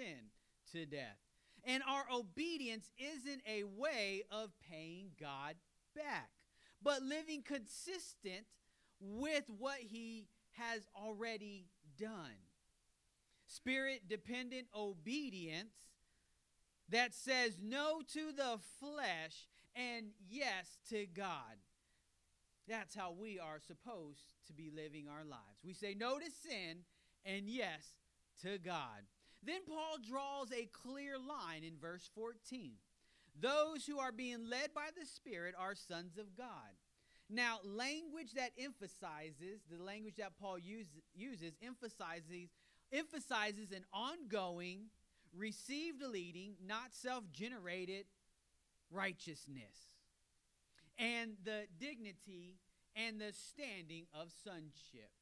sin to death. And our obedience isn't a way of paying God back, but living consistent with what he has already done. Spirit-dependent obedience that says no to the flesh and yes to God. That's how we are supposed to be living our lives. We say no to sin and yes to God. Then Paul draws a clear line in verse 14. Those who are being led by the Spirit are sons of God. Now, language that emphasizes, the language that Paul uses emphasizes an ongoing, received leading, not self-generated righteousness, and the dignity and the standing of sonship.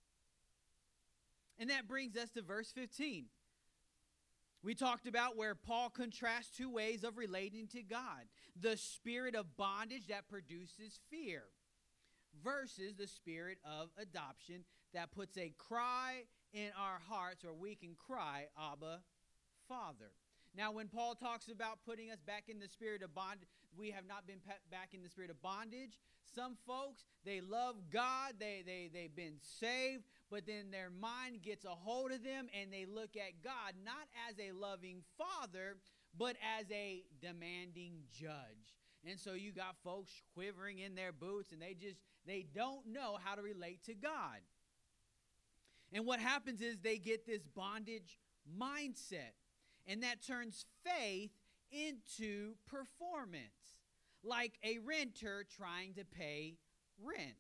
And that brings us to verse 15. We talked about where Paul contrasts two ways of relating to God. The spirit of bondage that produces fear versus the spirit of adoption that puts a cry in our hearts where we can cry, Abba, Father. Now, when Paul talks about putting us back in the spirit of bondage, we have not been back in the spirit of bondage. Some folks, they love God, they've been saved, but then their mind gets a hold of them and they look at God not as a loving father, but as a demanding judge. And so you got folks quivering in their boots and they don't know how to relate to God. And what happens is they get this bondage mindset, and that turns faith into performance, like a renter trying to pay rent.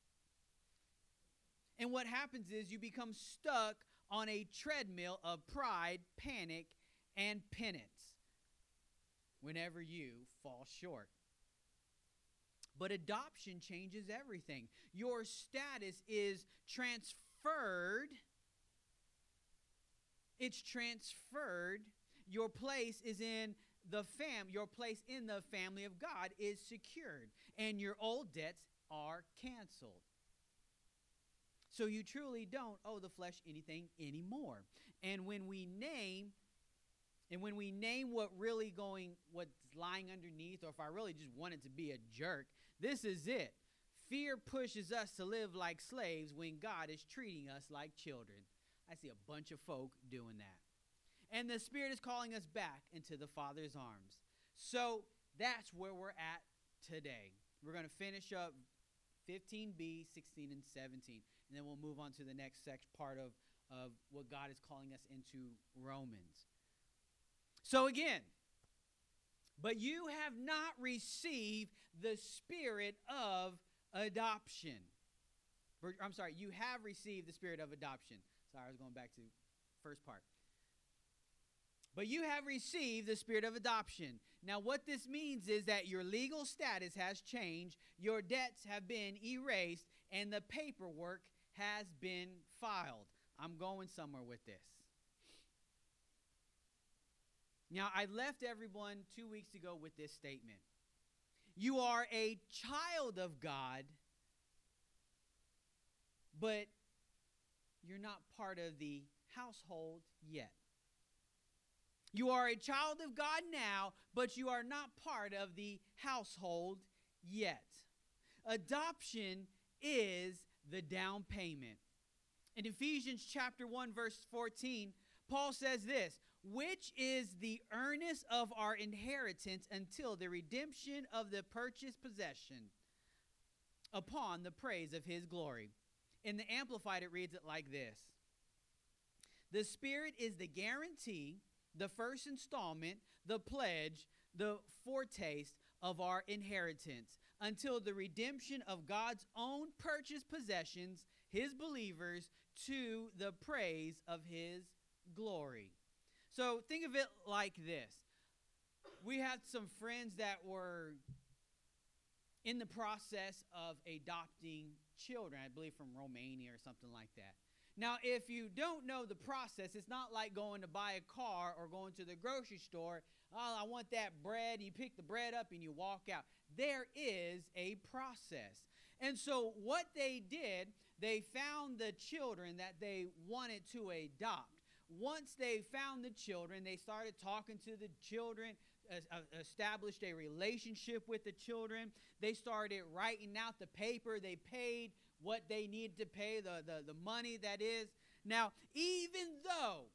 And what happens is you become stuck on a treadmill of pride, panic, and penance whenever you fall short. But adoption changes everything. Your status is transferred. It's transferred. Your place is in the your place in the family of God is secured, and your old debts are canceled. So you truly don't owe the flesh anything anymore. And when we name what's lying underneath, or if I really just wanted to be a jerk, this is it. Fear pushes us to live like slaves when God is treating us like children. I see a bunch of folk doing that. And the Spirit is calling us back into the Father's arms. So that's where we're at today. We're going to finish up 15b, 16, and 17. And then we'll move on to the next part of what God is calling us into, Romans. So again, but you have not received the spirit of adoption. I'm sorry, you have received the spirit of adoption. Sorry, I was going back to first part. But you have received the spirit of adoption. Now, what this means is that your legal status has changed, your debts have been erased, and the paperwork has been filed. I'm going somewhere with this. Now, I left everyone 2 weeks ago with this statement. You are a child of God, but you're not part of the household yet. You are a child of God now, but you are not part of the household yet. Adoption is the down payment. In Ephesians chapter 1, verse 14, Paul says this, which is the earnest of our inheritance until the redemption of the purchased possession upon the praise of his glory. In the Amplified, it reads it like this. The Spirit is the guarantee, the first installment, the pledge, the foretaste of our inheritance until the redemption of God's own purchased possessions, his believers, to the praise of his glory. So think of it like this. We had some friends that were in the process of adopting children, I believe from Romania or something like that. Now, if you don't know the process, it's not like going to buy a car or going to the grocery store. Oh, I want that bread. You pick the bread up and you walk out. There is a process. And so what they did, they found the children that they wanted to adopt. once they found the children, they started talking to the children, established a relationship with the children. They started writing out the paper. They paid what they needed to pay, the money that is. Now, even though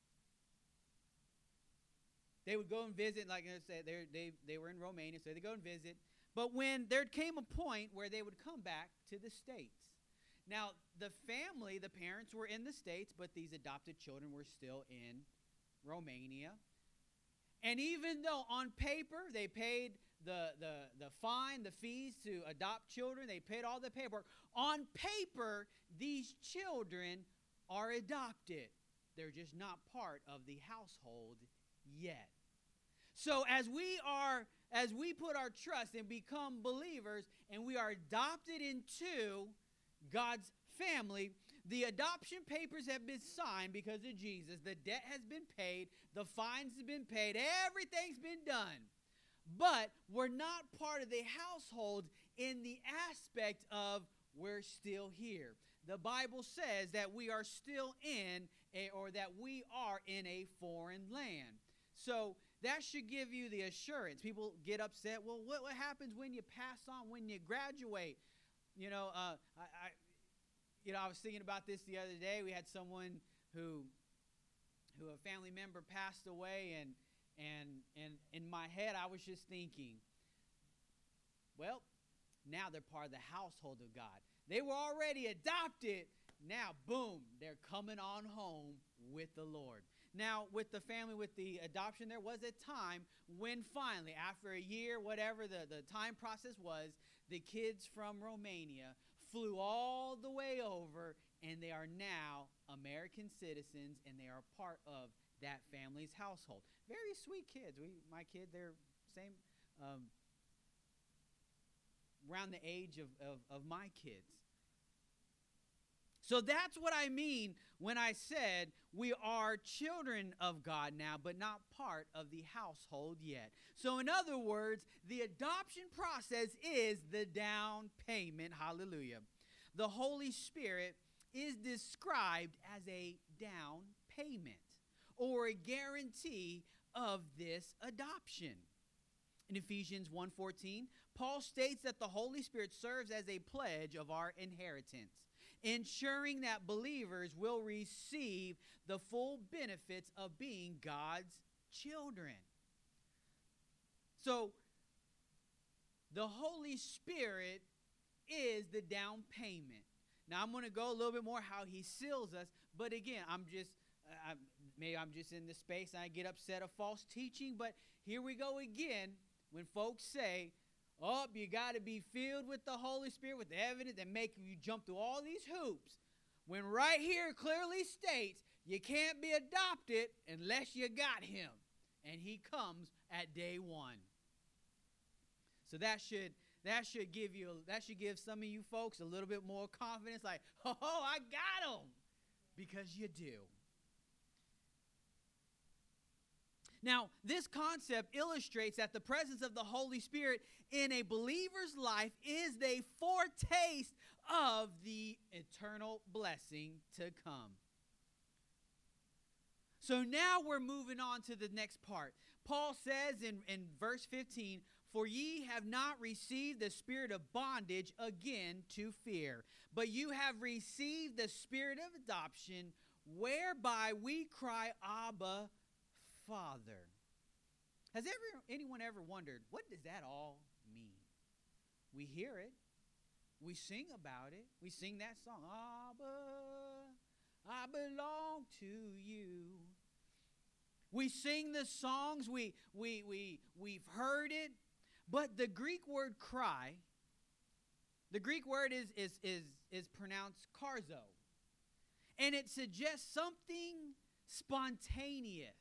they would go and visit, like I said, they were in Romania, so they go and visit. But when there came a point where they would come back to the States. Now, the family, the parents were in the States, but these adopted children were still in Romania. And even though on paper they paid the fine, the fees to adopt children, they paid all the paperwork, on paper, these children are adopted. They're just not part of the household yet. So as we put our trust and become believers and we are adopted into God's family, the adoption papers have been signed because of Jesus. The debt has been paid. The fines have been paid. Everything's been done. But we're not part of the household in the aspect of we're still here. The Bible says that we are still that we are in a foreign land. So that should give you the assurance. People get upset. Well, what happens when you pass on, when you graduate? I was thinking about this the other day. We had someone who a family member passed away, and in my head I was just thinking, well, now they're part of the household of God. They were already adopted. Now, boom, they're coming on home with the Lord. Now, with the family, with the adoption, there was a time when finally, after a year, whatever the time process was, the kids from Romania flew all the way over, and they are now American citizens, and they are part of that family's household. Very sweet kids. My kid, they're same, around the age of my kids. So that's what I mean when I said we are children of God now, but not part of the household yet. So in other words, the adoption process is the down payment. Hallelujah. The Holy Spirit is described as a down payment or a guarantee of this adoption. In Ephesians 1:14, Paul states that the Holy Spirit serves as a pledge of our inheritance, ensuring that believers will receive the full benefits of being God's children. So, the Holy Spirit is the down payment. Now, I'm going to go a little bit more how he seals us, but again, maybe I'm just in the space and I get upset of false teaching, but here we go again when folks say, oh, you got to be filled with the Holy Spirit with the evidence and make you jump through all these hoops. When right here clearly states you can't be adopted unless you got him. And he comes at day one. So that should give some of you folks a little bit more confidence, like, oh, I got him. Because you do. Now, this concept illustrates that the presence of the Holy Spirit in a believer's life is a foretaste of the eternal blessing to come. So now we're moving on to the next part. Paul says in verse 15, for ye have not received the spirit of bondage again to fear, but you have received the spirit of adoption, whereby we cry, Abba, Father. Has anyone ever wondered, what does that all mean? We hear it. We sing about it. We sing that song, Abba, I belong to you. We sing the songs. We've heard it. But the Greek word cry, the Greek word is pronounced karzo. And it suggests something spontaneous,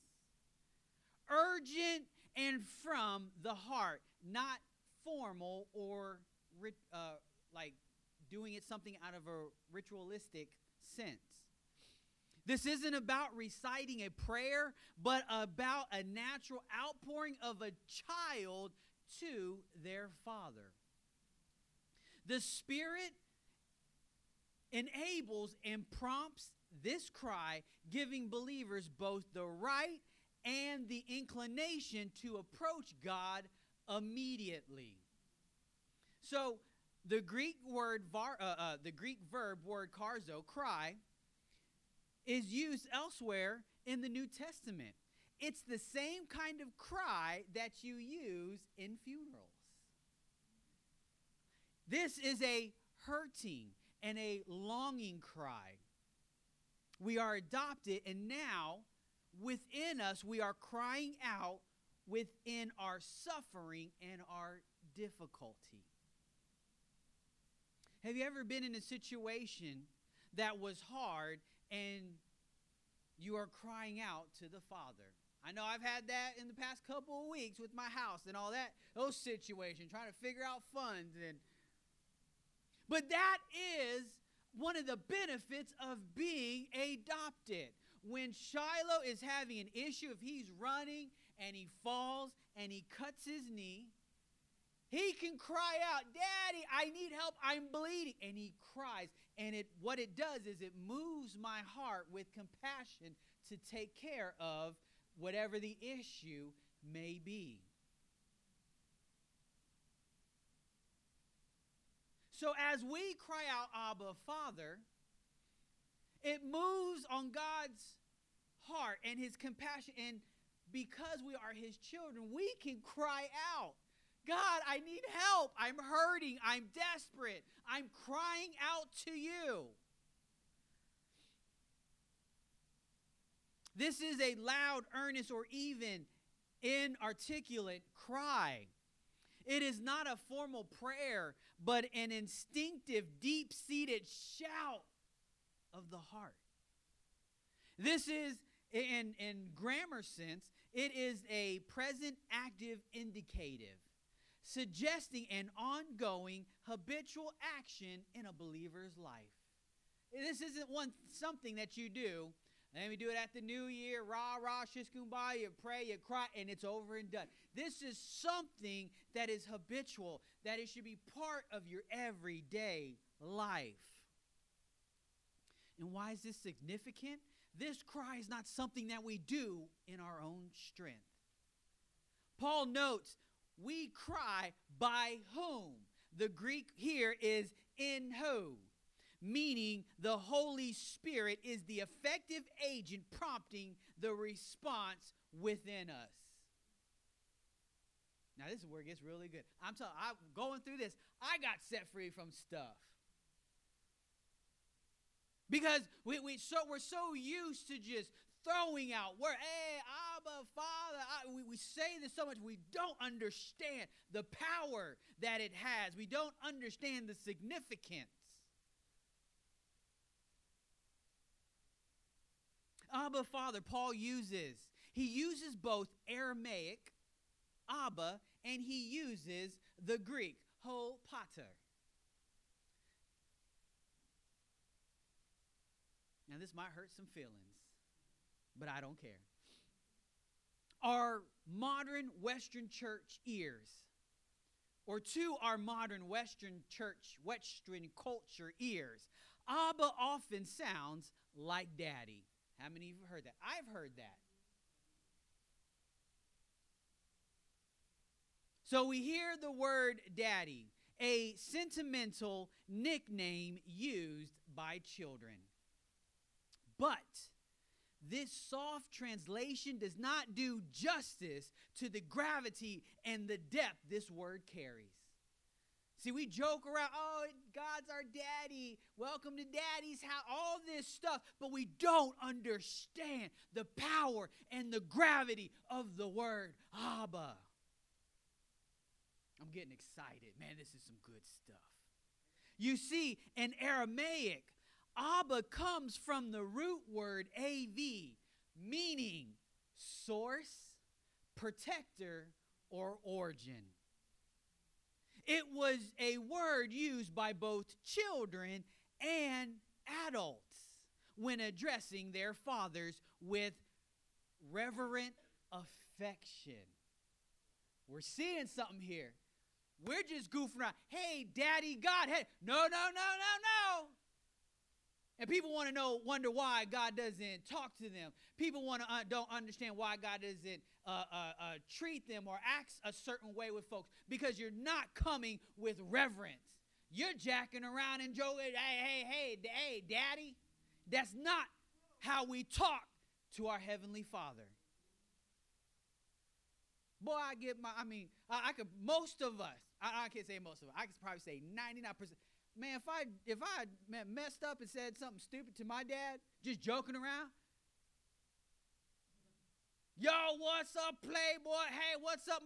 urgent, and from the heart, not formal or like doing it something out of a ritualistic sense. This isn't about reciting a prayer, but about a natural outpouring of a child to their father. The Spirit enables and prompts this cry giving believers both the right and the inclination to approach God immediately. So the Greek verb word karzo, cry, is used elsewhere in the New Testament. It's the same kind of cry that you use in funerals. This is a hurting and a longing cry. We are adopted, and now within us we are crying out within our suffering and our difficulty. Have you ever been in a situation that was hard and you are crying out to the Father? I know I've had that in the past couple of weeks with my house and all that, those situations, trying to figure out funds. But that is one of the benefits of being adopted. When Shiloh is having an issue, if he's running and he falls and he cuts his knee, he can cry out, "Daddy, I need help, I'm bleeding." And he cries. And what it does is it moves my heart with compassion to take care of whatever the issue may be. So as we cry out, "Abba, Father," it moves on God's heart and his compassion. And because we are his children, we can cry out, "God, I need help. I'm hurting. I'm desperate. I'm crying out to you." This is a loud, earnest, or even inarticulate cry. It is not a formal prayer, but an instinctive, deep-seated shout of the heart. This is, in grammar sense, it is a present active indicative, suggesting an ongoing habitual action in a believer's life. This isn't something that you do. Let me do it at the new year, rah, rah, shishkumbah, you pray, you cry, and it's over and done. This is something that is habitual, that it should be part of your everyday life. And why is this significant? This cry is not something that we do in our own strength. Paul notes, we cry by whom? The Greek here is in who, meaning the Holy Spirit is the effective agent prompting the response within us. Now, this is where it gets really good. I'm going through this. I got set free from stuff. Because we're so used to just throwing out words. Hey, Abba, Father. We say this so much. We don't understand the power that it has. We don't understand the significance. Abba, Father, Paul uses. He uses both Aramaic, Abba, and he uses the Greek, ho pater. Now, this might hurt some feelings, but I don't care. Our modern Western church ears, or to our modern Western culture ears, Abba often sounds like daddy. How many of you have heard that? I've heard that. So we hear the word daddy, a sentimental nickname used by children. But this soft translation does not do justice to the gravity and the depth this word carries. See, we joke around, oh, God's our daddy, welcome to daddy's house, all this stuff, but we don't understand the power and the gravity of the word Abba. I'm getting excited. Man, this is some good stuff. You see, in Aramaic, Abba comes from the root word AV, meaning source, protector, or origin. It was a word used by both children and adults when addressing their fathers with reverent affection. We're seeing something here. We're just goofing around. Hey, Daddy God. Hey, no. And people want to wonder why God doesn't talk to them. People don't understand why God doesn't treat them or act a certain way with folks, because you're not coming with reverence. You're jacking around and joking, hey, daddy. That's not how we talk to our Heavenly Father. Boy, I could, most of us, I can't say most of us, I could probably say 99%. Man, if I messed up and said something stupid to my dad, just joking around, yo, what's up, playboy? Hey, what's up,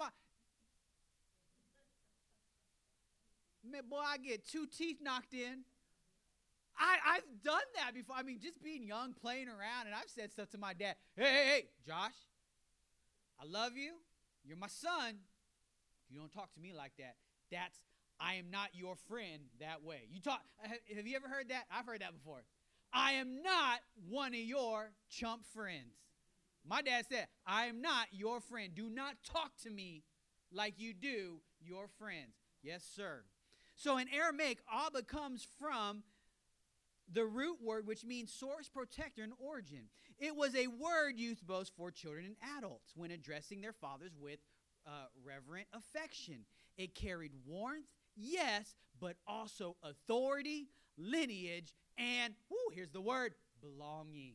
man, boy, I get 2 teeth knocked in. I've done that before. I mean, just being young, playing around, and I've said stuff to my dad. Hey, Josh, I love you. You're my son. You don't talk to me like that. I am not your friend that way. Have you ever heard that? I've heard that before. I am not one of your chump friends. My dad said, I am not your friend. Do not talk to me like you do your friends. Yes, sir. So in Aramaic, Abba comes from the root word, which means source, protector, and origin. It was a word used both for children and adults when addressing their fathers with reverent affection. It carried warmth, yes, but also authority, lineage, and, here's the word, belonging.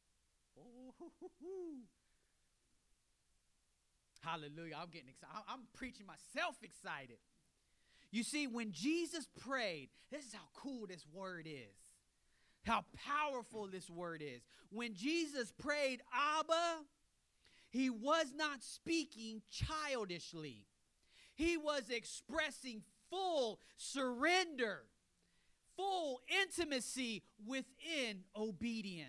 Hallelujah. I'm getting excited. I'm preaching myself excited. You see, when Jesus prayed, this is how cool this word is. How powerful this word is. When Jesus prayed, Abba, he was not speaking childishly. He was expressing full surrender, full intimacy within obedience.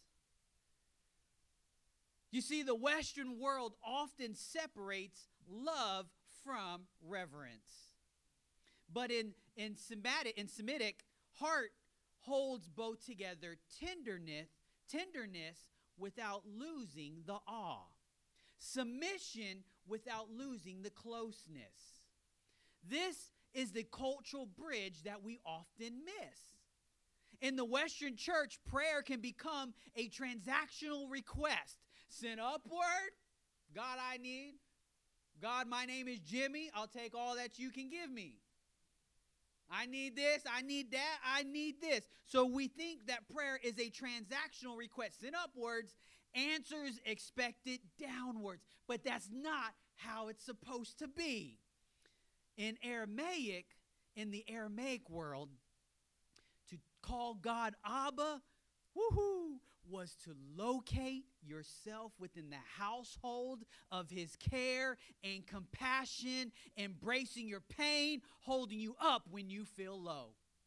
You see, the Western world often separates love from reverence. But in Semitic, heart holds both together tenderness without losing the awe, submission without losing the closeness. This is the cultural bridge that we often miss. In the Western church, prayer can become a transactional request. Send upward, God, I need. God, my name is Jimmy. I'll take all that you can give me. I need this, I need that, I need this. So we think that prayer is a transactional request. Send upwards, answers expected downwards. But that's not how it's supposed to be. In the Aramaic world, to call God Abba, was to locate yourself within the household of his care and compassion, embracing your pain, holding you up when you feel low.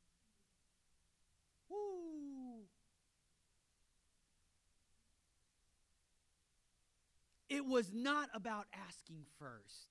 It was not about asking first.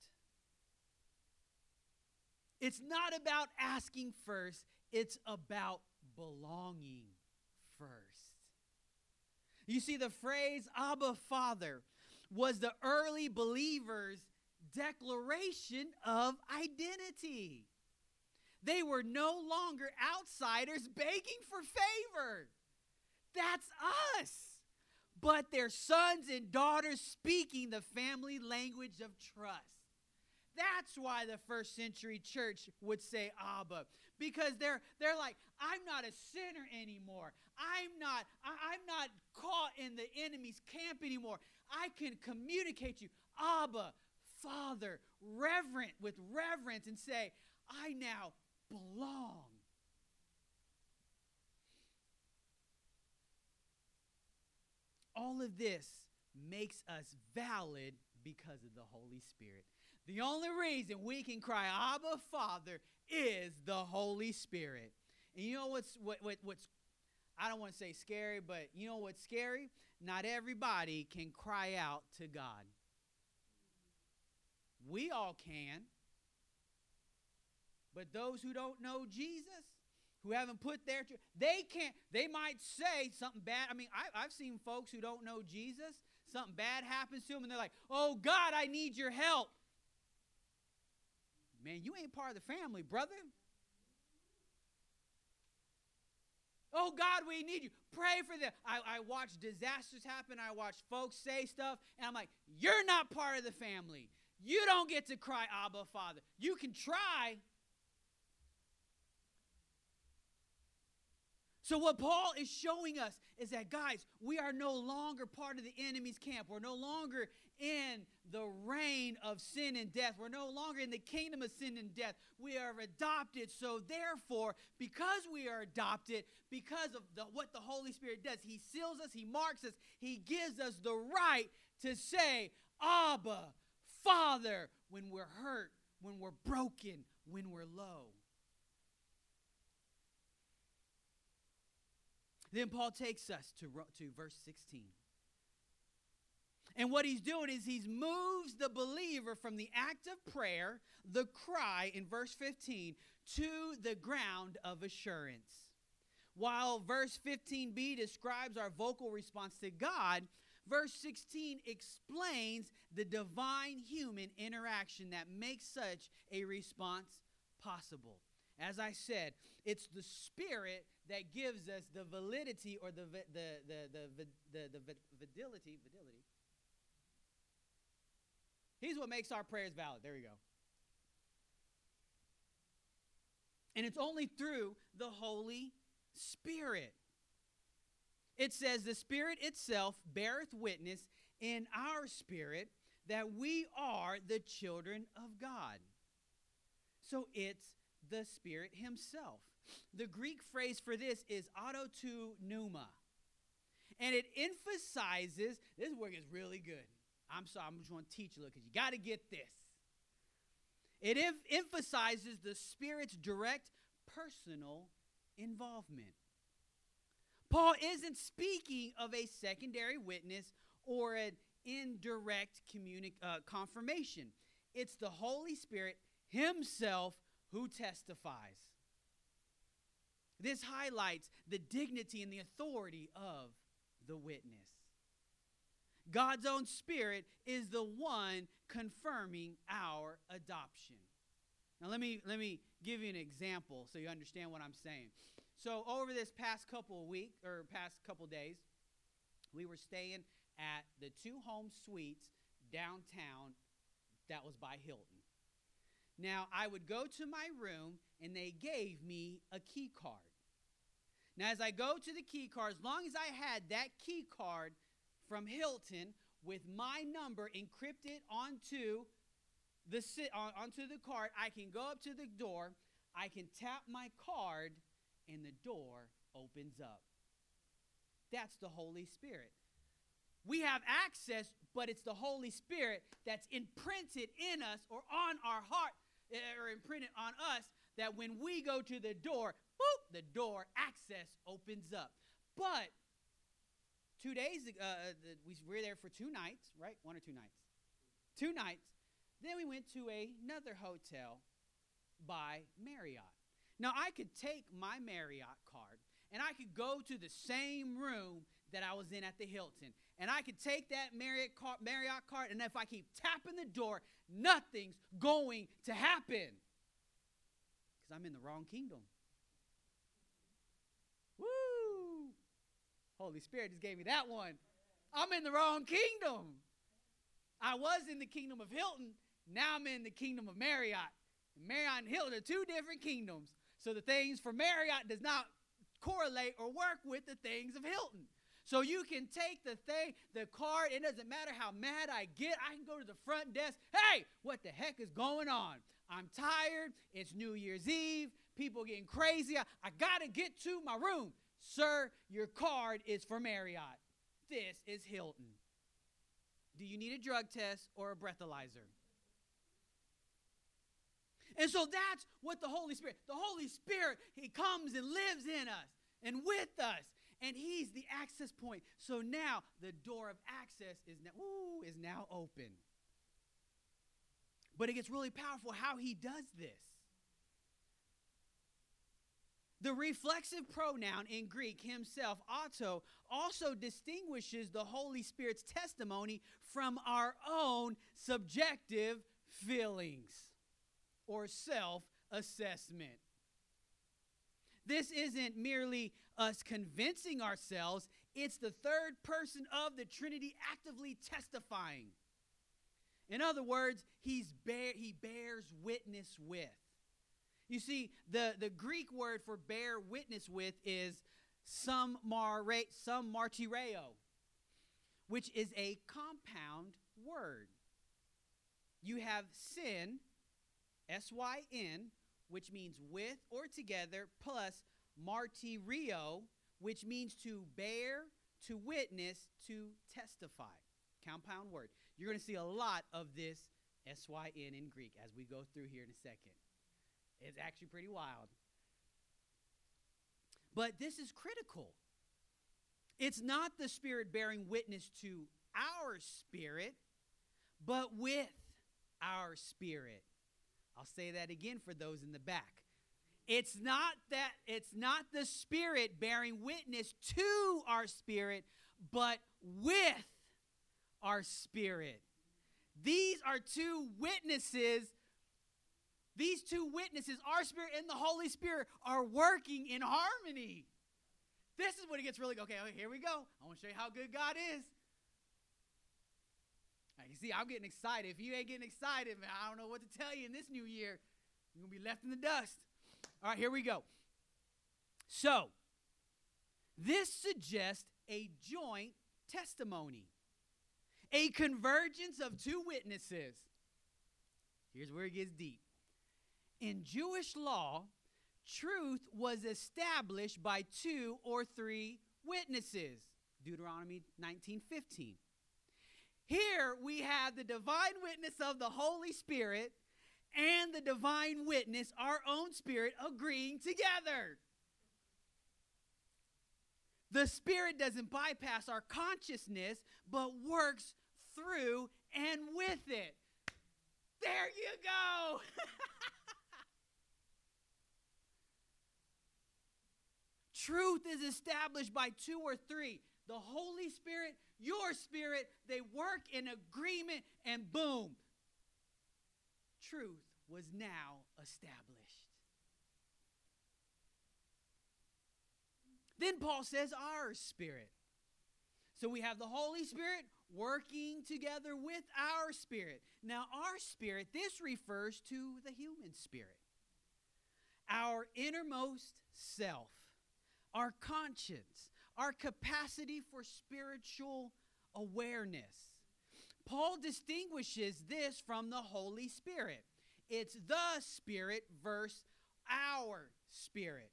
It's not about asking first. It's about belonging first. You see, the phrase Abba Father was the early believers' declaration of identity. They were no longer outsiders begging for favor. That's us. But their sons and daughters speaking the family language of trust. That's why the first century church would say Abba, because they're like, I'm not a sinner anymore. I'm not caught in the enemy's camp anymore. I can communicate you, Abba, Father, with reverence, and say, I now belong. All of this makes us valid because of the Holy Spirit. The only reason we can cry, Abba, Father, is the Holy Spirit. And you know what's I don't want to say scary, but you know what's scary? Not everybody can cry out to God. We all can. But those who don't know Jesus, who haven't put they can't. They might say something bad. I mean, I've seen folks who don't know Jesus. Something bad happens to them, and they're like, oh, God, I need your help. Man, you ain't part of the family, brother. Oh, God, we need you. Pray for them. I watch disasters happen. I watch folks say stuff. And I'm like, you're not part of the family. You don't get to cry, Abba, Father. You can try. So what Paul is showing us is that, guys, we are no longer part of the enemy's camp. We're no longer in the reign of sin and death. We're no longer in the kingdom of sin and death. We are adopted. So therefore, because we are adopted, because of what the Holy Spirit does, he seals us, he marks us, he gives us the right to say, Abba, Father, when we're hurt, when we're broken, when we're low. Then Paul takes us to verse 16. And what he's doing is he's moves the believer from the act of prayer, the cry in verse 15, to the ground of assurance. While verse 15b describes our vocal response to God, verse 16 explains the divine human interaction that makes such a response possible. As I said, it's the Spirit that gives us the validity or the validity. He's what makes our prayers valid. There we go. And it's only through the Holy Spirit. It says, the Spirit itself beareth witness in our spirit that we are the children of God. So it's the Spirit himself. The Greek phrase for this is auto pneuma. And it emphasizes, this word is really good. I'm sorry, I'm just going to teach you a little because you got to get this. It emphasizes the Spirit's direct personal involvement. Paul isn't speaking of a secondary witness or an indirect confirmation. It's the Holy Spirit himself who testifies. This highlights the dignity and the authority of the witness. God's own Spirit is the one confirming our adoption. Now let me give you an example so you understand what I'm saying. So over this past couple days, we were staying at the 2 home suites downtown that was by Hilton. Now, I would go to my room, and they gave me a key card. Now, as I go to the key card, as long as I had that key card from Hilton with my number encrypted onto the card, I can go up to the door, I can tap my card, and the door opens up. That's the Holy Spirit. We have access, but it's the Holy Spirit that's imprinted in us or on our heart, or imprinted on us, that when we go to the door, boop, the door access opens up. But 2 days ago, we were there for 2 nights, right? 1 or 2 nights? 2 nights. Then we went to another hotel by Marriott. Now, I could take my Marriott card, and I could go to the same room that I was in at the Hilton. And I could take that Marriott card, and if I keep tapping the door, nothing's going to happen. Because I'm in the wrong kingdom. Woo! Holy Spirit just gave me that one. I'm in the wrong kingdom. I was in the kingdom of Hilton. Now I'm in the kingdom of Marriott. Marriott and Hilton are 2 different kingdoms. So the things for Marriott does not correlate or work with the things of Hilton. So you can take the card. It doesn't matter how mad I get. I can go to the front desk. Hey, what the heck is going on? I'm tired. It's New Year's Eve. People getting crazy. I got to get to my room. Sir, your card is for Marriott. This is Hilton. Do you need a drug test or a breathalyzer? And so that's what the Holy Spirit, he comes and lives in us and with us. And he's the access point. So now the door of access is now open. But it gets really powerful how he does this. The reflexive pronoun in Greek, himself, auto, also distinguishes the Holy Spirit's testimony from our own subjective feelings or self-assessment. This isn't merely us convincing ourselves. It's the third person of the Trinity actively testifying. In other words, he bears witness with. You see, the Greek word for bear witness with is martireo, which is a compound word. You have syn, S-Y-N, which means with or together, plus martireo, which means to bear, to witness, to testify. Compound word. You're going to see a lot of this S-Y-N in Greek as we go through here in a second. It's actually pretty wild. But this is critical. It's not the Spirit bearing witness to our spirit, but with our spirit. I'll say that again for those in the back. It's not the Spirit bearing witness to our spirit, but with our spirit. These are two witnesses. These two witnesses, our spirit and the Holy Spirit, are working in harmony. This is when it gets really, okay, here we go. I want to show you how good God is. Now, you see, I'm getting excited. If you ain't getting excited, man, I don't know what to tell you in this new year. You're going to be left in the dust. All right, here we go. So, this suggests a joint testimony, a convergence of two witnesses. Here's where it gets deep. In Jewish law, truth was established by 2 or 3 witnesses. Deuteronomy 19:15. Here we have the divine witness of the Holy Spirit and the divine witness, our own spirit, agreeing together. The Spirit doesn't bypass our consciousness, but works through and with it. There you go. Truth is established by 2 or 3. The Holy Spirit, your spirit, they work in agreement, and boom, truth was now established. Then Paul says our spirit. So we have the Holy Spirit working together with our spirit. Now our spirit, this refers to the human spirit. Our innermost self. Our conscience, our capacity for spiritual awareness. Paul distinguishes this from the Holy Spirit. It's the Spirit versus our spirit.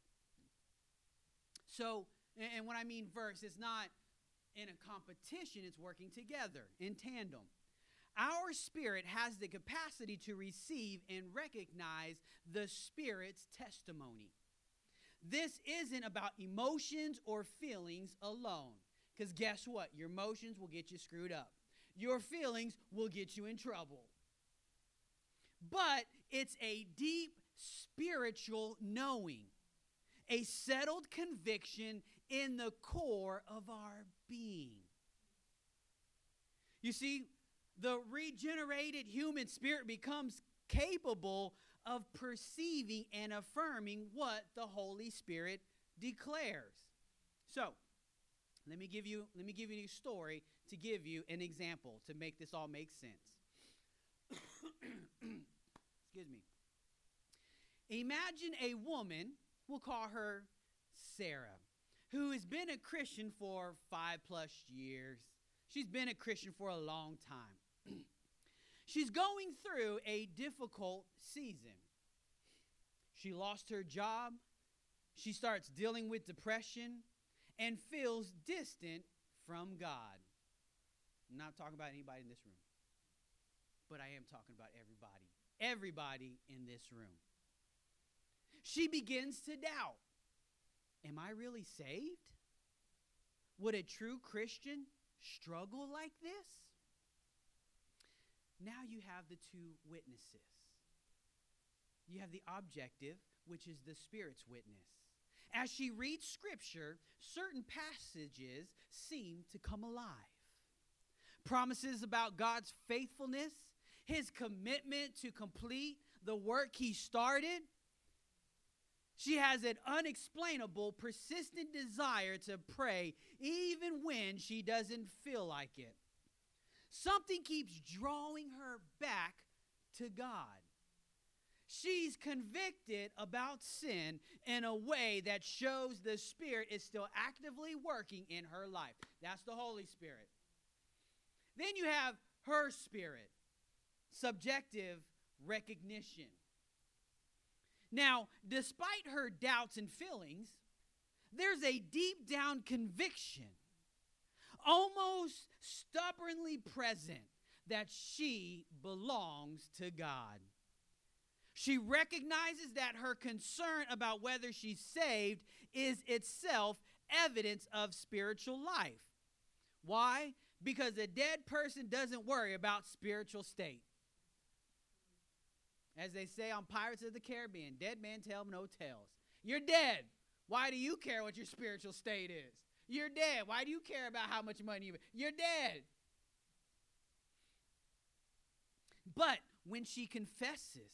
So, and when I mean verse, it's not in a competition, it's working together in tandem. Our spirit has the capacity to receive and recognize the Spirit's testimony. This isn't about emotions or feelings alone. Because guess what? Your emotions will get you screwed up. Your feelings will get you in trouble. But it's a deep spiritual knowing. A settled conviction in the core of our being. You see, the regenerated human spirit becomes capable of perceiving and affirming what the Holy Spirit declares. So, let me give you a story to give you an example to make this all make sense. Excuse me. Imagine a woman, we'll call her Sarah, who has been a Christian for 5+ years. She's been a Christian for a long time. She's going through a difficult season. She lost her job. She starts dealing with depression and feels distant from God. I'm not talking about anybody in this room, but I am talking about everybody. Everybody in this room. She begins to doubt. Am I really saved? Would a true Christian struggle like this? Now you have the two witnesses. You have the objective, which is the Spirit's witness. As she reads Scripture, certain passages seem to come alive. Promises about God's faithfulness, His commitment to complete the work He started. She has an unexplainable, persistent desire to pray even when she doesn't feel like it. Something keeps drawing her back to God. She's convicted about sin in a way that shows the Spirit is still actively working in her life. That's the Holy Spirit. Then you have her spirit, subjective recognition. Now, despite her doubts and feelings, there's a deep down conviction, almost stubbornly present, that she belongs to God. She recognizes that her concern about whether she's saved is itself evidence of spiritual life. Why? Because a dead person doesn't worry about spiritual state. As they say on Pirates of the Caribbean, dead men tell no tales. You're dead. Why do you care what your spiritual state is? You're dead. Why do you care about how much money you have? You're dead. But when she confesses,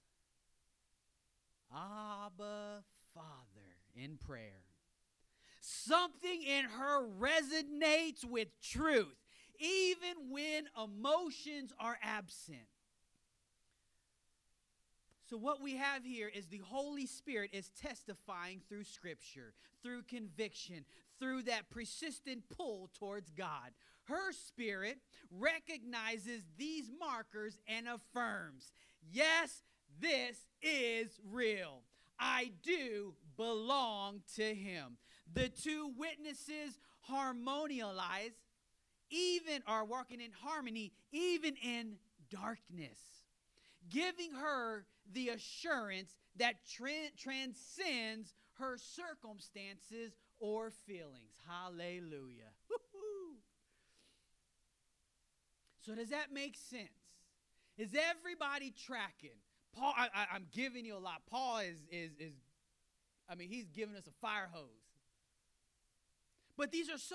Abba, Father, in prayer, something in her resonates with truth, even when emotions are absent. So what we have here is the Holy Spirit is testifying through Scripture, through conviction, through that persistent pull towards God. Her spirit recognizes these markers and affirms, yes, this is real. I do belong to Him. The two witnesses harmonialize, even are walking in harmony, even in darkness, giving her the assurance that transcends her circumstances or feelings. Hallelujah. Woo-hoo. So does that make sense? Is everybody tracking? Paul, I'm giving you a lot. Paul is he's giving us a fire hose. But these are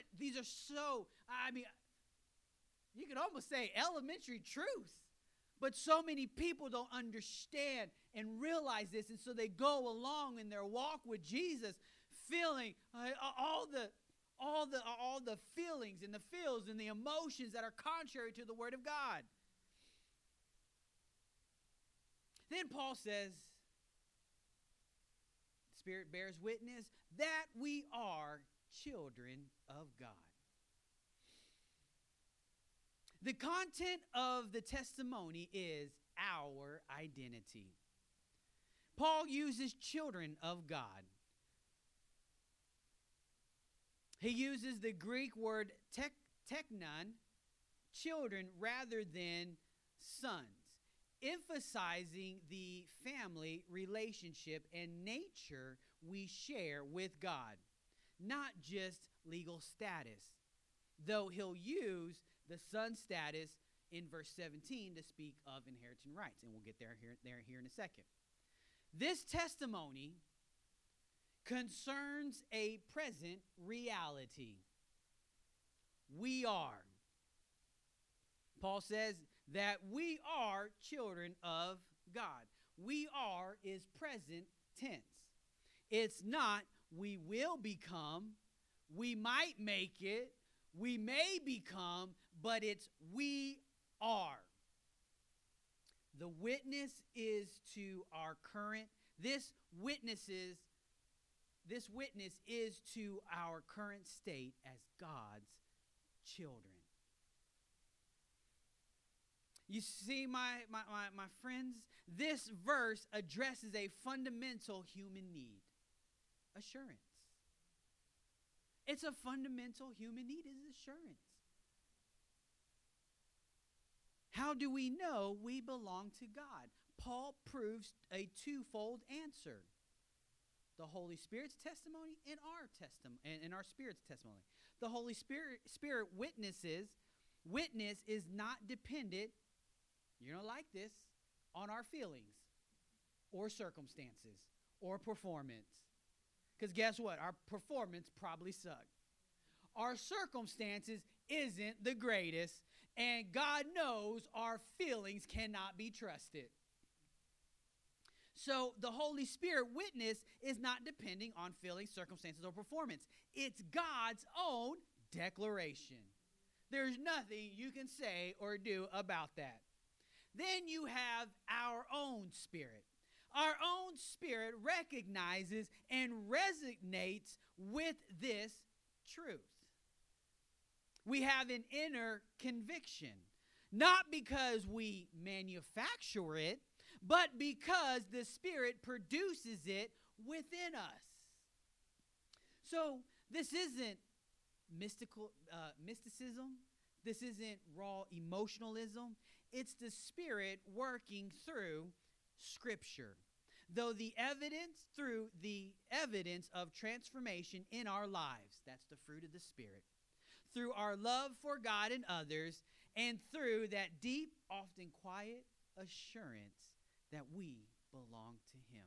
you could almost say elementary truths. But so many people don't understand and realize this, and so they go along in their walk with Jesus feeling all the feelings and the feels and the emotions that are contrary to the Word of God. Then Paul says, Spirit bears witness that we are children of God. The content of the testimony is our identity. Paul uses children of God. He uses the Greek word teknon, children, rather than sons, emphasizing the family relationship and nature we share with God, not just legal status, though he'll use the son status in verse 17 to speak of inheritance rights, and we'll get there in a second. This testimony concerns a present reality. We are. Paul says that we are children of God. We are is present tense. It's not we will become, we might make it, we may become, but it's we are. The witness is to our current, this witness is to our current state as God's children. You see, my friends, this verse addresses a fundamental human need, assurance. It's a fundamental human need, is assurance. How do we know we belong to God? Paul proves a twofold answer. The Holy Spirit's testimony and our testimony, and our Spirit's testimony. The Holy Spirit witness is not dependent, you don't like this, on our feelings or circumstances or performance. Because guess what? Our performance probably sucked. Our circumstances isn't the greatest, and God knows our feelings cannot be trusted. So the Holy Spirit witness is not depending on feelings, circumstances, or performance. It's God's own declaration. There's nothing you can say or do about that. Then you have our own spirit. Our own spirit recognizes and resonates with this truth. We have an inner conviction, not because we manufacture it, but because the Spirit produces it within us. So this isn't mysticism. This isn't raw emotionalism. It's the Spirit working through Scripture. Through the evidence of transformation in our lives, that's the fruit of the Spirit, through our love for God and others, and through that deep, often quiet assurance that we belong to Him.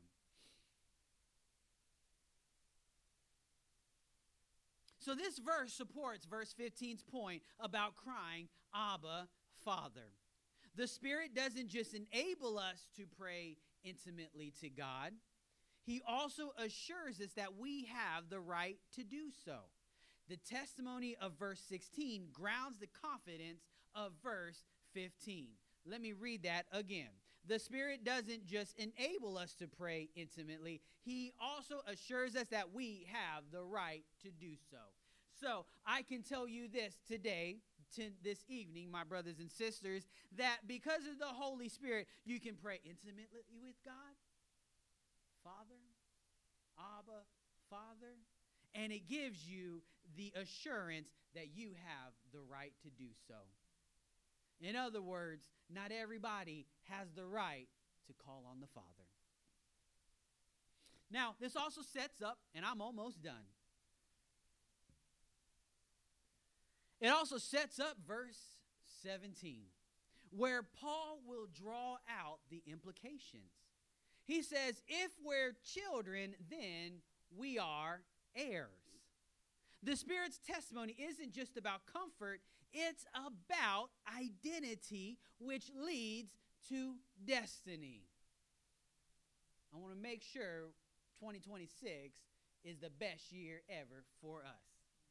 So this verse supports verse 15's point about crying, Abba, Father. The Spirit doesn't just enable us to pray intimately to God. He also assures us that we have the right to do so. The testimony of verse 16 grounds the confidence of verse 15. Let me read that again. The Spirit doesn't just enable us to pray intimately. He also assures us that we have the right to do so. So I can tell you this today, this evening, my brothers and sisters, that because of the Holy Spirit, you can pray intimately with God. Father, Abba, Father. And it gives you the assurance that you have the right to do so. In other words, not everybody has the right to call on the Father. Now, this also sets up, and I'm almost done. It also sets up verse 17, where Paul will draw out the implications. He says, if we're children, then we are heirs. The Spirit's testimony isn't just about comfort, it's about identity, which leads to destiny. I want to make sure 2026 is the best year ever for us.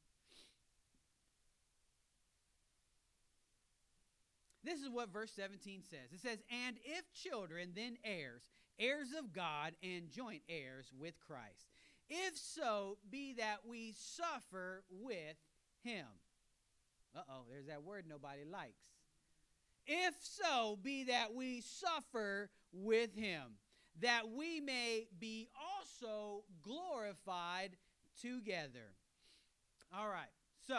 This is what verse 17 says. It says, and if children, then heirs, heirs of God and joint heirs with Christ. If so, be that we suffer with him. There's that word nobody likes. If so, be that we suffer with him, that we may be also glorified together. All right, so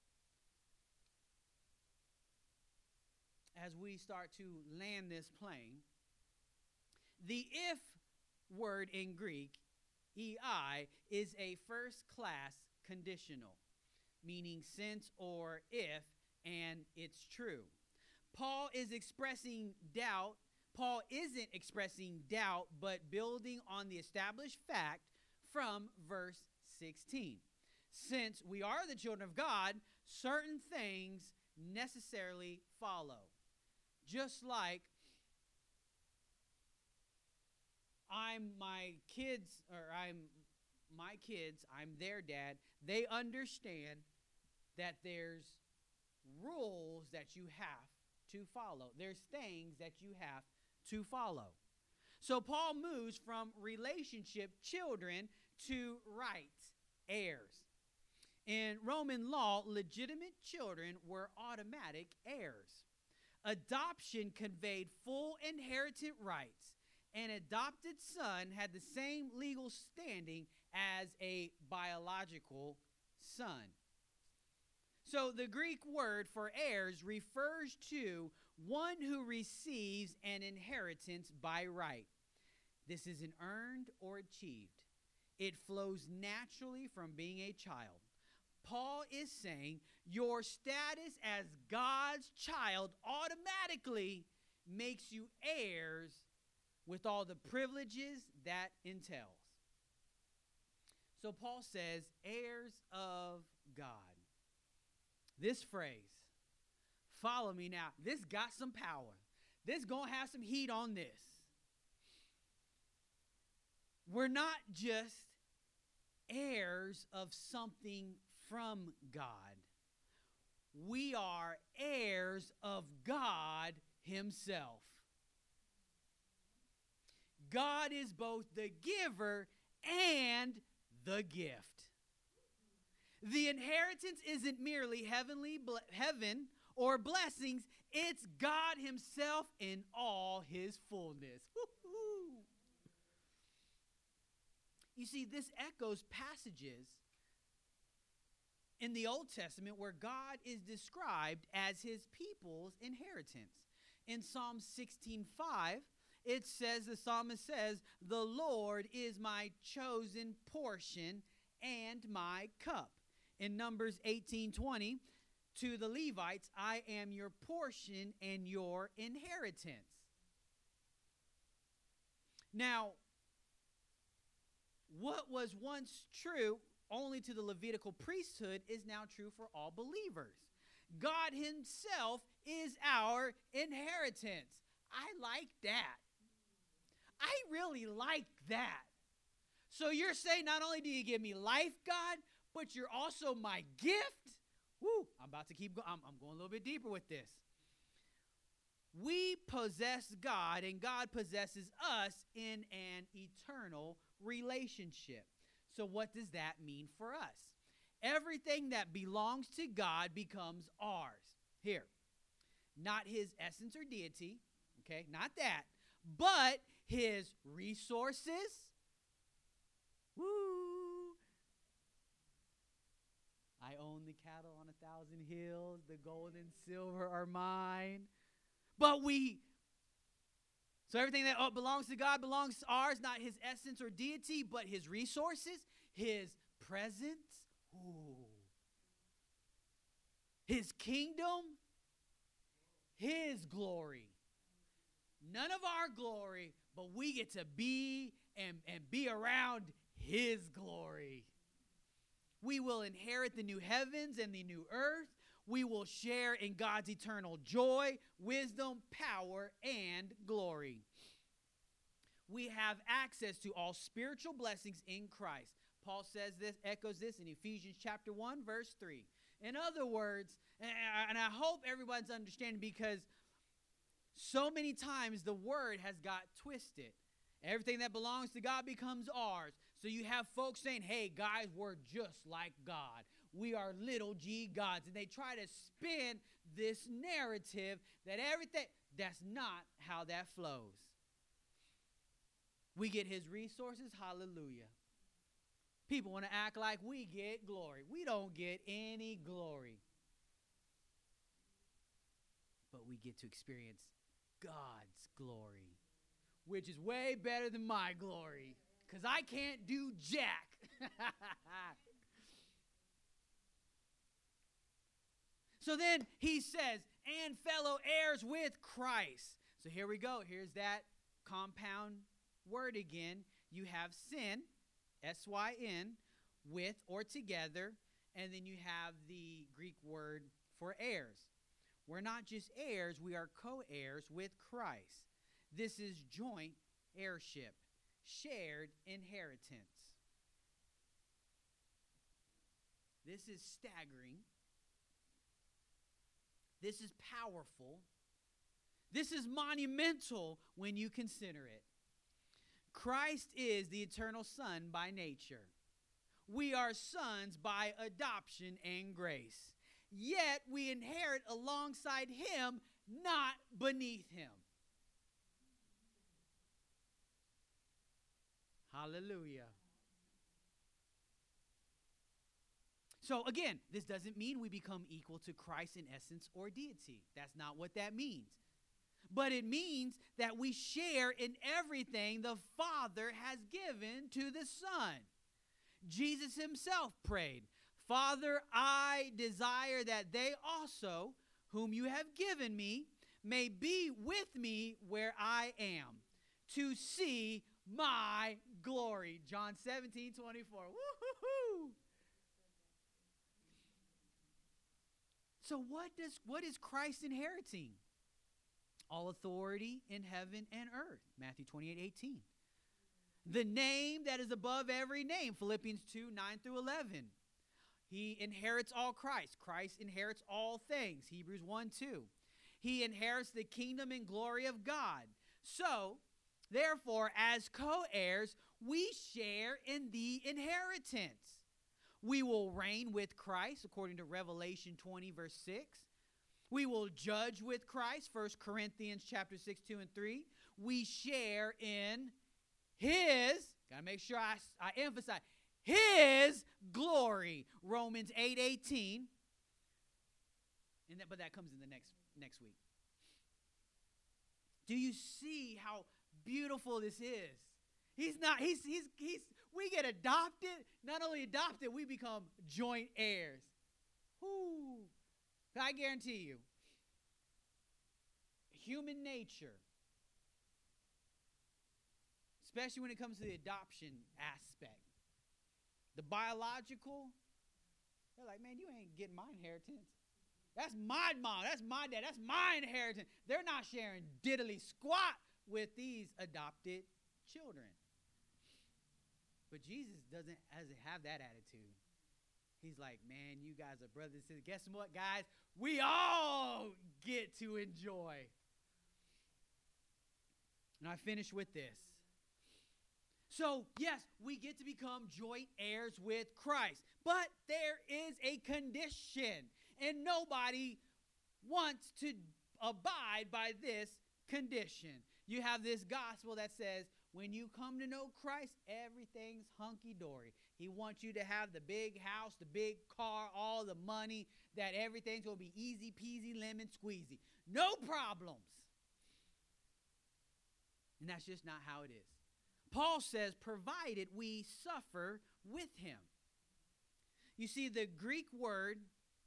as we start to land this plane, the if word in Greek, ei, is a first-class conditional, meaning since or if, and it's true. Paul isn't expressing doubt, but building on the established fact from verse 16. Since we are the children of God, certain things necessarily follow. Just like I'm their dad, they understand that there's rules that you have to follow. There's things that you have to follow. So Paul moves from relationship children to rights heirs. In Roman law, legitimate children were automatic heirs. Adoption conveyed full inheritance rights. An adopted son had the same legal standing as a biological son. So the Greek word for heirs refers to one who receives an inheritance by right. This isn't earned or achieved. It flows naturally from being a child. Paul is saying your status as God's child automatically makes you heirs with all the privileges that entails. So Paul says, heirs of God. This phrase, follow me now, this got some power. This going to have some heat on this. We're not just heirs of something from God. We are heirs of God himself. God is both the giver and the gift. The inheritance isn't merely heaven or blessings. It's God himself in all his fullness. Woo-hoo. You see, this echoes passages in the Old Testament where God is described as his people's inheritance. In Psalm 16:5, it says, the psalmist says, "The Lord is my chosen portion and my cup." In Numbers 18:20, to the Levites, "I am your portion and your inheritance." Now, what was once true only to the Levitical priesthood is now true for all believers. God himself is our inheritance. I like that. I really like that. So you're saying not only do you give me life, God, but you're also my gift? Woo, I'm about to keep going. I'm going a little bit deeper with this. We possess God, and God possesses us in an eternal relationship. So what does that mean for us? Everything that belongs to God becomes ours. Here, not his essence or deity, okay, not that, but his resources. Woo! I own the cattle on 1,000 hills. The gold and silver are mine. So everything that belongs to God belongs to ours, not his essence or deity, but his resources, his presence, his kingdom, his glory. None of our glory, but we get to be and be around his glory. We will inherit the new heavens and the new earth. We will share in God's eternal joy, wisdom, power, and glory. We have access to all spiritual blessings in Christ. Paul says this, echoes this in Ephesians chapter 1, verse 3. In other words, and I hope everyone's understanding, because so many times the word has got twisted. Everything that belongs to God becomes ours. So you have folks saying, "Hey, guys, we're just like God. We are little g gods." And they try to spin this narrative that everything, that's not how that flows. We get his resources, hallelujah. People want to act like we get glory. We don't get any glory. But we get to experience God's glory, which is way better than my glory, because I can't do jack. So then he says, and fellow heirs with Christ. So here we go. Here's that compound word again. You have sin, S-Y-N, with or together, and then you have the Greek word for heirs. We're not just heirs, we are co-heirs with Christ. This is joint heirship, shared inheritance. This is staggering. This is powerful. This is monumental when you consider it. Christ is the eternal Son by nature. We are sons by adoption and grace. Yet we inherit alongside him, not beneath him. Hallelujah. So again, this doesn't mean we become equal to Christ in essence or deity. That's not what that means. But it means that we share in everything the Father has given to the Son. Jesus himself prayed, "Father, I desire that they also, whom you have given me, may be with me where I am, to see my glory." John 17:24. Woo-hoo-hoo. So what is Christ inheriting? All authority in heaven and earth. Matthew 28:18. The name that is above every name, Philippians 2, 9 through 11. He inherits all Christ. Christ inherits all things, Hebrews 1, 2. He inherits the kingdom and glory of God. So, therefore, as co-heirs, we share in the inheritance. We will reign with Christ, according to Revelation 20, verse 6. We will judge with Christ, 1 Corinthians chapter 6, 2 and 3. We share in his, got to make sure I emphasize, his glory, Romans 8, 18. But that comes in the next week. Do you see how beautiful this is? We get adopted. Not only adopted, we become joint heirs. Whoo. I guarantee you, human nature, especially when it comes to the adoption aspect, the biological, they're like, man, you ain't getting my inheritance. That's my mom. That's my dad. That's my inheritance. They're not sharing diddly squat with these adopted children. But Jesus doesn't have that attitude. He's like, man, you guys are brothers and sisters. Guess what, guys? We all get to enjoy. And I finish with this. So, yes, we get to become joint heirs with Christ. But there is a condition. And nobody wants to abide by this condition. You have this gospel that says, when you come to know Christ, everything's hunky-dory. He wants you to have the big house, the big car, all the money, that everything's going to be easy peasy, lemon squeezy. No problems. And that's just not how it is. Paul says, provided we suffer with him. You see, the Greek word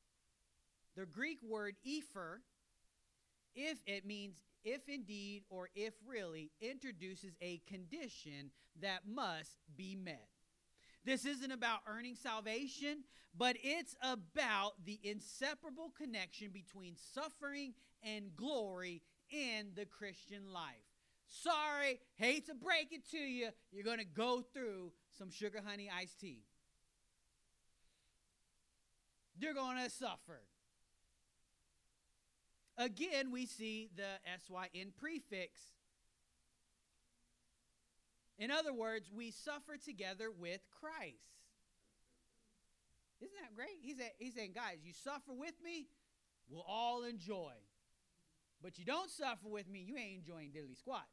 "epher," if it means if indeed or if really, introduces a condition that must be met. This isn't about earning salvation, but it's about the inseparable connection between suffering and glory in the Christian life. Sorry, hate to break it to you, you're going to go through some sugar honey iced tea. You're going to suffer. Again, we see the SYN prefix. In other words, we suffer together with Christ. Isn't that great? He's saying, guys, you suffer with me, we'll all enjoy. But you don't suffer with me, you ain't enjoying diddly squat.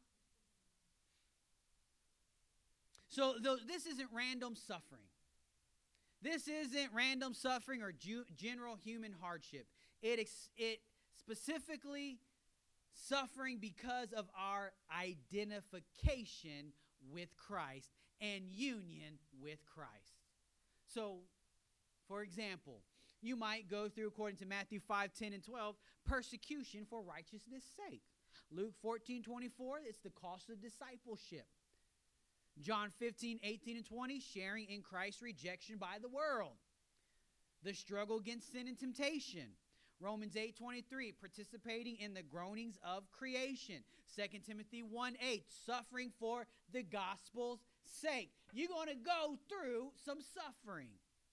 So this isn't random suffering. This isn't random suffering or general human hardship. It specifically suffering because of our identification with Christ and union with Christ. So, for example, you might go through, according to Matthew 5, 10, and 12, persecution for righteousness' sake. Luke 14, 24, it's the cost of discipleship. John 15, 18, and 20, sharing in Christ's rejection by the world. The struggle against sin and temptation. Romans 8, 23, participating in the groanings of creation. 2 Timothy 1, 8, suffering for the gospel's sake. You're going to go through some suffering.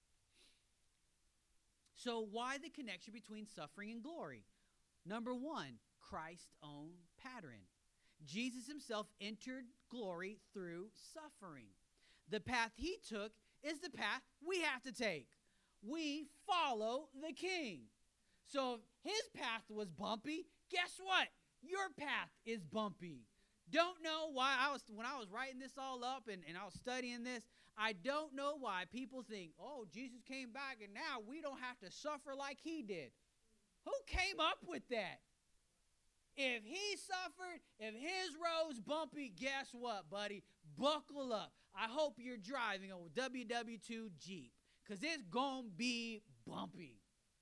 So why the connection between suffering and glory? Number one, Christ's own pattern. Jesus himself entered glory through suffering. The path he took is the path we have to take. We follow the King. So if his path was bumpy, guess what? Your path is bumpy. Don't know why when I was writing this all up and I was studying this, I don't know why people think, oh, Jesus came back and now we don't have to suffer like he did. Who came up with that? If he suffered, if his road's bumpy, guess what, buddy? Buckle up. I hope you're driving a WW2 Jeep because it's going to be bumpy.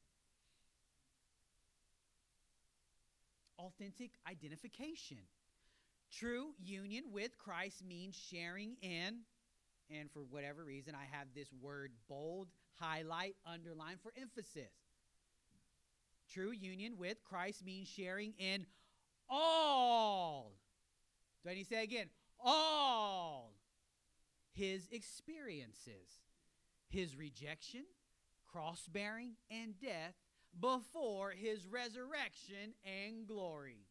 Authentic identification. True union with Christ means sharing in, and for whatever reason, I have this word bold, highlight, underline for emphasis. True union with Christ means sharing in all. Do I need to say again? All his experiences, his rejection, cross-bearing, and death before his resurrection and glory.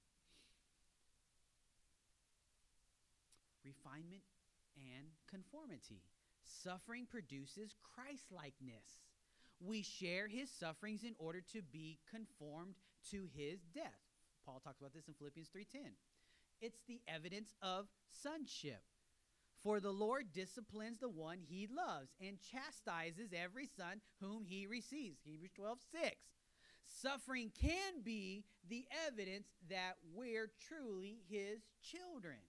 Refinement and conformity. Suffering produces Christ-likeness. We share his sufferings in order to be conformed to his death. Paul talks about this in Philippians 3:10. It's the evidence of sonship. For the Lord disciplines the one he loves and chastises every son whom he receives. Hebrews 12:6. Suffering can be the evidence that we're truly his children.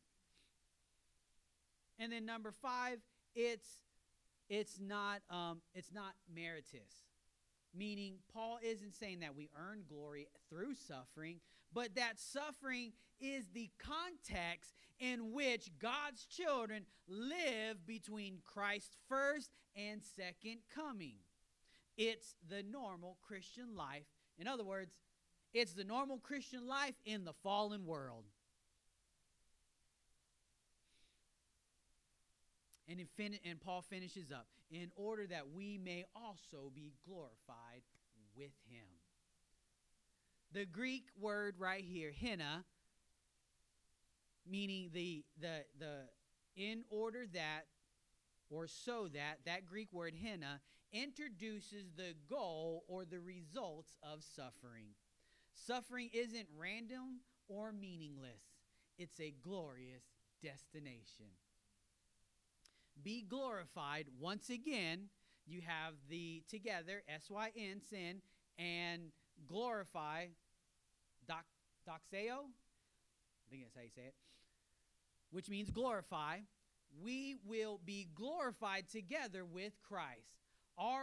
And then number 5, it's not meritorious. Meaning, Paul isn't saying that we earn glory through suffering, but that suffering is the context in which God's children live between Christ's first and second coming. It's the normal Christian life. In other words, it's the normal Christian life in the fallen world. And Paul finishes up, in order that we may also be glorified with him. The Greek word right here, hina, meaning the in order that, or so that Greek word hina introduces the goal or the results of suffering. Suffering isn't random or meaningless. It's a glorious destination. Be glorified. Once again, you have the together, S-Y-N, sin, and glorify, doxeo, I think that's how you say it, which means glorify. We will be glorified together with Christ. Our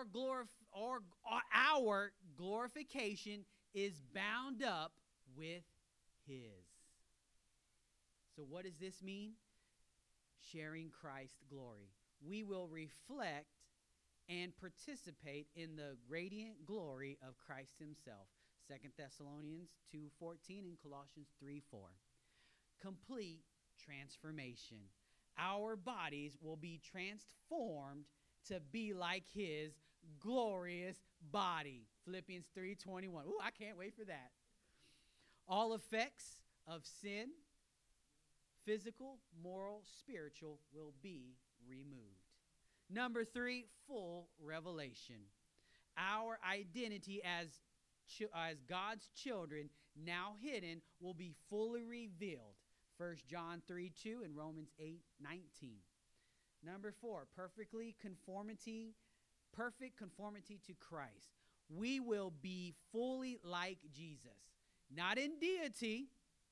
glorification is bound up with his. So what does this mean? Sharing Christ's glory. We will reflect and participate in the radiant glory of Christ himself. 2 Thessalonians 2:14 and Colossians 3:4. Complete transformation. Our bodies will be transformed to be like his glorious body. Philippians 3:21. Ooh, I can't wait for that. All effects of sin, physical, moral, spiritual, will be removed. Number 3, full revelation. Our identity as God's children, now hidden, will be fully revealed. 1 John 3:2 and Romans 8:19. Number 4, perfect conformity to Christ. We will be fully like Jesus, not in deity,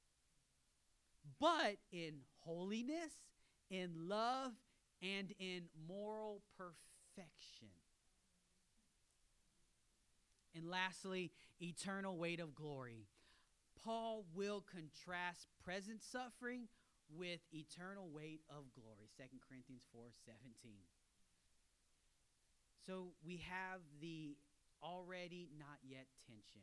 but in holiness, in love, and in moral perfection. And lastly, eternal weight of glory. Paul will contrast present suffering with eternal weight of glory. 2 Corinthians 4:17. So we have the already not yet tension.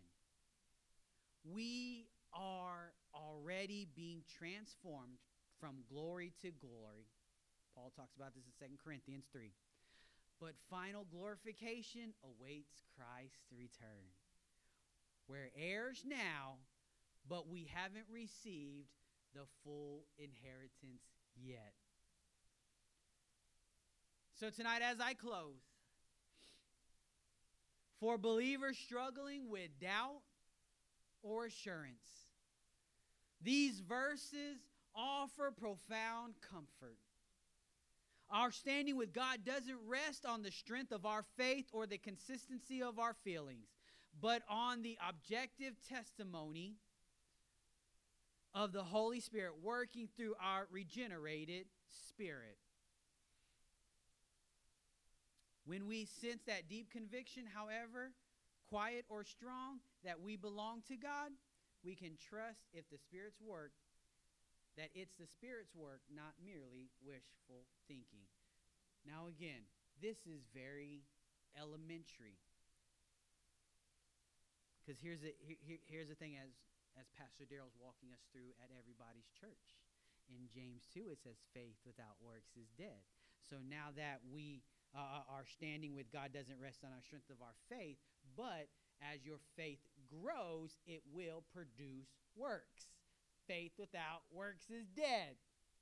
We are already being transformed from glory to glory. Paul talks about this in 2 Corinthians 3. But final glorification awaits Christ's return. We're heirs now, but we haven't received the full inheritance yet. So tonight, as I close, for believers struggling with doubt or assurance, these verses offer profound comfort. Our standing with God doesn't rest on the strength of our faith or the consistency of our feelings, but on the objective testimony of the Holy Spirit working through our regenerated spirit. When we sense that deep conviction, however quiet or strong, that we belong to God, we can trust if the Spirit's work, that it's the Spirit's work, not merely wishful thinking. Now again, this is very elementary. Because here's the thing, as Pastor Daryl's walking us through at Everybody's Church. In James 2, it says faith without works is dead. So now that we our standing with God doesn't rest on our strength of our faith, but as your faith grows, it will produce works. Faith without works is dead.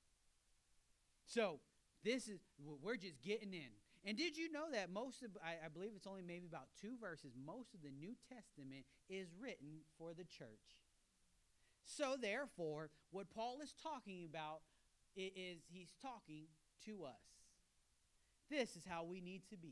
So we're just getting in. And did you know that I believe it's only maybe about 2 verses, most of the New Testament is written for the church. So therefore, what Paul is talking about is he's talking to us. This is how we need to be.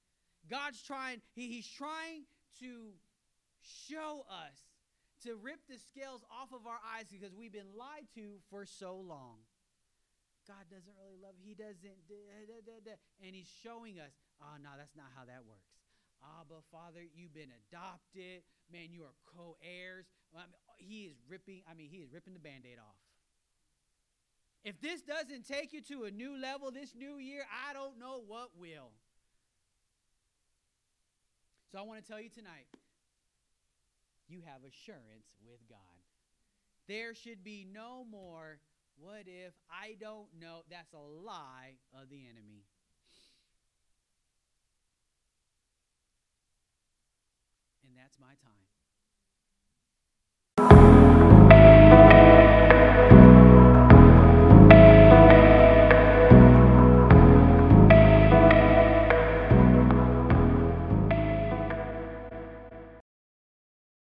He's trying to show us, to rip the scales off of our eyes because we've been lied to for so long. God doesn't really love you. He doesn't. And he's showing us, oh, no, that's not how that works. Abba, Father, you've been adopted. Man, you are co-heirs. He is ripping the Band-Aid off. If this doesn't take you to a new level this new year, I don't know what will. So I want to tell you tonight, you have assurance with God. There should be no more, what if, I don't know. That's a lie of the enemy. And that's my time.